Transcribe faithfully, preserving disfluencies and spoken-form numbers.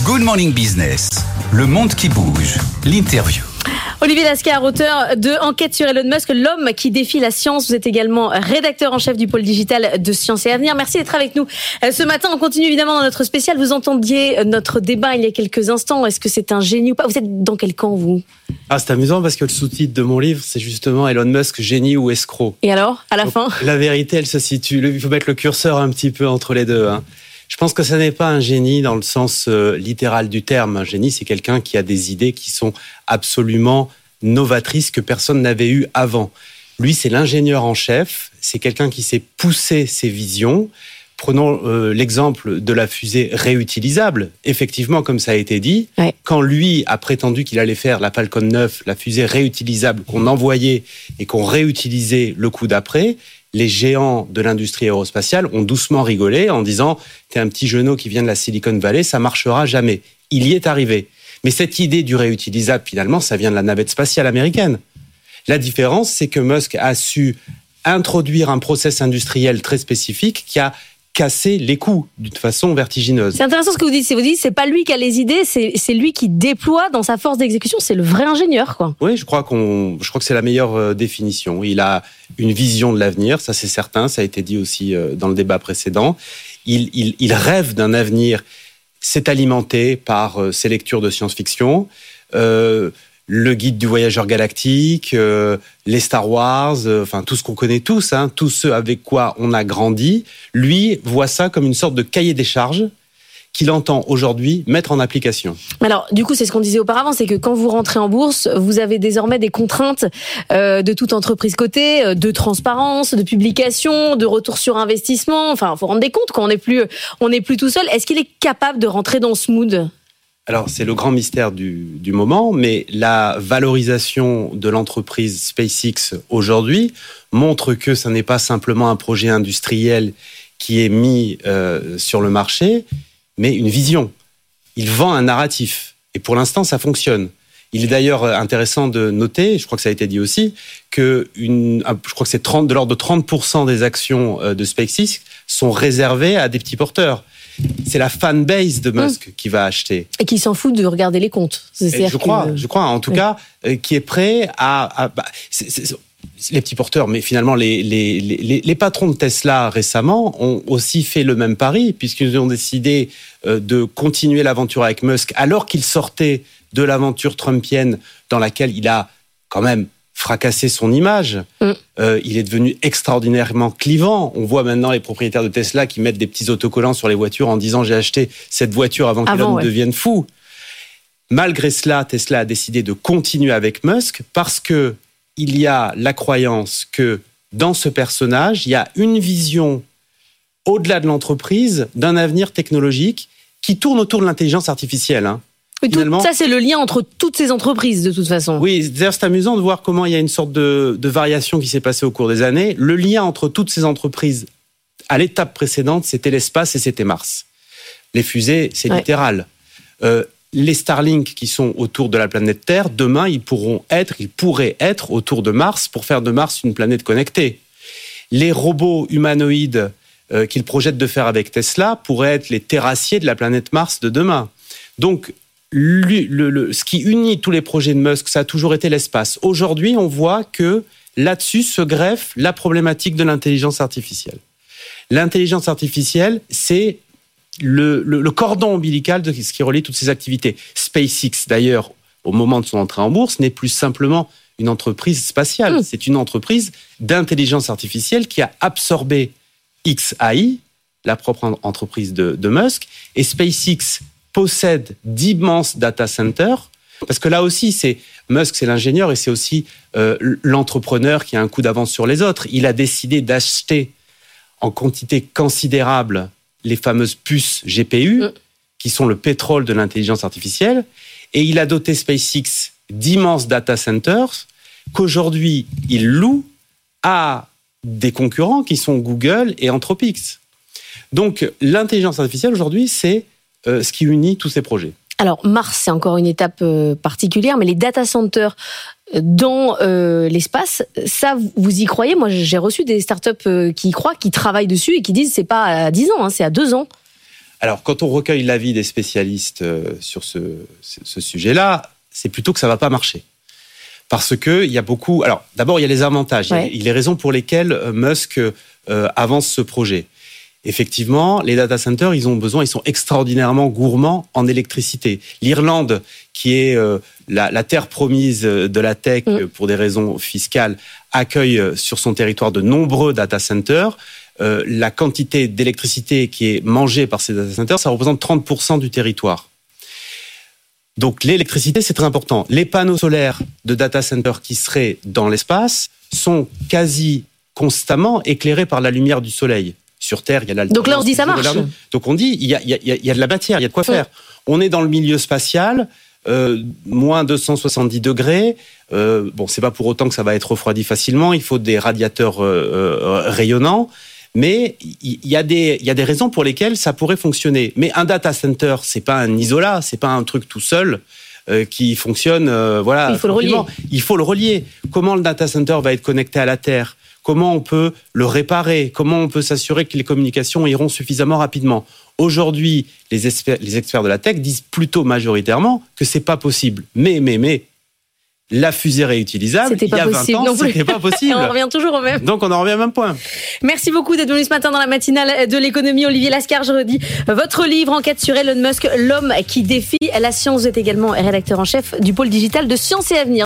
Good Morning Business, le monde qui bouge, l'interview. Olivier Lascar, auteur de Enquête sur Elon Musk, l'homme qui défie la science. Vous êtes également rédacteur en chef du pôle digital de Science et Avenir. Merci d'être avec nous. Ce matin, on continue évidemment dans notre spécial. Vous entendiez notre débat il y a quelques instants. Est-ce que c'est un génie ou pas ? Vous êtes dans quel camp, vous ? Ah, c'est amusant parce que le sous-titre de mon livre, c'est justement Elon Musk, génie ou escroc. Et alors, à la Donc, fin ? La vérité, elle se situe. Il faut mettre le curseur un petit peu entre les deux. Hein. Je pense que ça n'est pas un génie dans le sens euh, littéral du terme. Un génie, c'est quelqu'un qui a des idées qui sont absolument novatrices que personne n'avait eues avant. Lui, c'est l'ingénieur en chef. C'est quelqu'un qui sait pousser ses visions. Prenons euh, l'exemple de la fusée réutilisable. Effectivement, comme ça a été dit, ouais. Quand lui a prétendu qu'il allait faire la Falcon neuf, la fusée réutilisable qu'on envoyait et qu'on réutilisait le coup d'après, les géants de l'industrie aérospatiale ont doucement rigolé en disant « T'es un petit genou qui vient de la Silicon Valley, ça marchera jamais ». Il y est arrivé. Mais cette idée du réutilisable, finalement, ça vient de la navette spatiale américaine. La différence, c'est que Musk a su introduire un process industriel très spécifique qui a cassé les coûts d'une façon vertigineuse. C'est intéressant ce que vous dites. Vous dites c'est pas lui qui a les idées, c'est, c'est lui qui déploie dans sa force d'exécution. C'est le vrai ingénieur, quoi. Oui, je crois qu'on, je crois que c'est la meilleure euh, définition. Il a une vision de l'avenir, ça c'est certain. Ça a été dit aussi euh, dans le débat précédent. Il, il, il rêve d'un avenir. C'est alimenté par euh, ses lectures de science-fiction. Euh, le guide du voyageur galactique, euh, les Star Wars, euh, enfin tout ce qu'on connaît tous, hein, tous ceux avec quoi on a grandi, lui voit ça comme une sorte de cahier des charges qu'il entend aujourd'hui mettre en application. Alors, du coup, c'est ce qu'on disait auparavant, c'est que quand vous rentrez en bourse, vous avez désormais des contraintes euh, de toute entreprise cotée, de transparence, de publication, de retour sur investissement. Enfin, faut rendre des comptes quand on n'est plus, on n'est plus tout seul. Est-ce qu'il est capable de rentrer dans ce mood ? Alors, c'est le grand mystère du, du moment, mais la valorisation de l'entreprise SpaceX aujourd'hui montre que ce n'est pas simplement un projet industriel qui est mis euh, sur le marché, mais une vision. Il vend un narratif. Et pour l'instant, ça fonctionne. Il est d'ailleurs intéressant de noter, je crois que ça a été dit aussi, que une, je crois que c'est trente, de l'ordre de trente pour cent des actions de SpaceX sont réservées à des petits porteurs. C'est la fanbase de Musk mmh. qui va acheter. Et qui s'en fout de regarder les comptes. C'est je crois, que... je crois, en tout oui. cas, euh, qui est prêt à... à bah, c'est, c'est, c'est les petits porteurs, mais finalement, les, les, les, les patrons de Tesla récemment ont aussi fait le même pari, puisqu'ils ont décidé euh, de continuer l'aventure avec Musk, alors qu'il sortait de l'aventure trumpienne dans laquelle il a quand même fracassé son image. Mm. Euh, il est devenu extraordinairement clivant. On voit maintenant les propriétaires de Tesla qui mettent des petits autocollants sur les voitures en disant « j'ai acheté cette voiture avant, avant qu'Elon ouais. devienne fou ». Malgré cela, Tesla a décidé de continuer avec Musk parce que il y a la croyance que dans ce personnage, il y a une vision au-delà de l'entreprise d'un avenir technologique qui tourne autour de l'intelligence artificielle. Hein. Oui, tout, ça, c'est le lien entre toutes ces entreprises, de toute façon. Oui, d'ailleurs, c'est amusant de voir comment il y a une sorte de, de variation qui s'est passée au cours des années. Le lien entre toutes ces entreprises, à l'étape précédente, c'était l'espace et c'était Mars. Les fusées, c'est ouais. littéral. Euh, les Starlink qui sont autour de la planète Terre, demain, ils pourront être, ils pourraient être autour de Mars pour faire de Mars une planète connectée. Les robots humanoïdes euh, qu'ils projettent de faire avec Tesla pourraient être les terrassiers de la planète Mars de demain. Donc, Le, le, le, ce qui unit tous les projets de Musk, ça a toujours été l'espace. Aujourd'hui, on voit que là-dessus se greffe la problématique de l'intelligence artificielle. L'intelligence artificielle, c'est le, le, le cordon ombilical de ce qui relie toutes ces activités. SpaceX, d'ailleurs, au moment de son entrée en bourse, n'est plus simplement une entreprise spatiale. Mmh. C'est une entreprise d'intelligence artificielle qui a absorbé X A I, la propre entreprise de, de Musk, et SpaceX possède d'immenses data centers, parce que là aussi, c'est Musk, c'est l'ingénieur et c'est aussi euh, l'entrepreneur qui a un coup d'avance sur les autres. Il a décidé d'acheter en quantité considérable les fameuses puces G P U, mmh. qui sont le pétrole de l'intelligence artificielle, et il a doté SpaceX d'immenses data centers qu'aujourd'hui, il loue à des concurrents qui sont Google et Anthropic. Donc, l'intelligence artificielle, aujourd'hui, c'est euh, ce qui unit tous ces projets. Alors, Mars, c'est encore une étape euh, particulière, mais les data centers dans euh, l'espace, ça, vous y croyez ? Moi, j'ai reçu des startups euh, qui y croient, qui travaillent dessus et qui disent c'est pas à dix ans, hein, c'est à deux ans. Alors, quand on recueille l'avis des spécialistes sur ce, ce sujet-là, c'est plutôt que ça ne va pas marcher. Parce qu'il y a beaucoup... Alors, d'abord, il y a les avantages. Ouais. Il y a les raisons pour lesquelles Musk euh, avance ce projet. Effectivement, les data centers, ils ont besoin, ils sont extraordinairement gourmands en électricité. L'Irlande, qui est euh, la, la terre promise de la tech mmh. pour des raisons fiscales, accueille sur son territoire de nombreux data centers. Euh, la quantité d'électricité qui est mangée par ces data centers, ça représente trente pour cent du territoire. Donc l'électricité, c'est très important. Les panneaux solaires de data centers qui seraient dans l'espace sont quasi constamment éclairés par la lumière du soleil. Sur Terre, il y a l'alternance. Donc là, on se dit ça marche. Donc on dit, il y a, il y a, il y a de la matière, il y a de quoi faire. On est dans le milieu spatial, euh, moins deux cent soixante-dix degrés. Euh, bon, c'est pas pour autant que ça va être refroidi facilement. Il faut des radiateurs euh, euh, rayonnants. Mais il y a des, il y a des raisons pour lesquelles ça pourrait fonctionner. Mais un data center, c'est pas un isolat, c'est pas un truc tout seul euh, qui fonctionne. Euh, voilà. Il faut le relier. Il faut le relier. Comment le data center va être connecté à la Terre ? Comment on peut le réparer ? Comment on peut s'assurer que les communications iront suffisamment rapidement ? Aujourd'hui, les experts, les experts de la tech disent plutôt majoritairement que c'est pas possible. Mais, mais, mais, la fusée réutilisable, il y a vingt ans, c'était pas possible. On revient toujours au même. Donc on en revient au même point. Merci beaucoup d'être venu ce matin dans la matinale de l'économie. Olivier Lascar, je redis votre livre, Enquête sur Elon Musk, l'homme qui défie la science. Vous êtes également rédacteur en chef du pôle digital de Science et Avenir.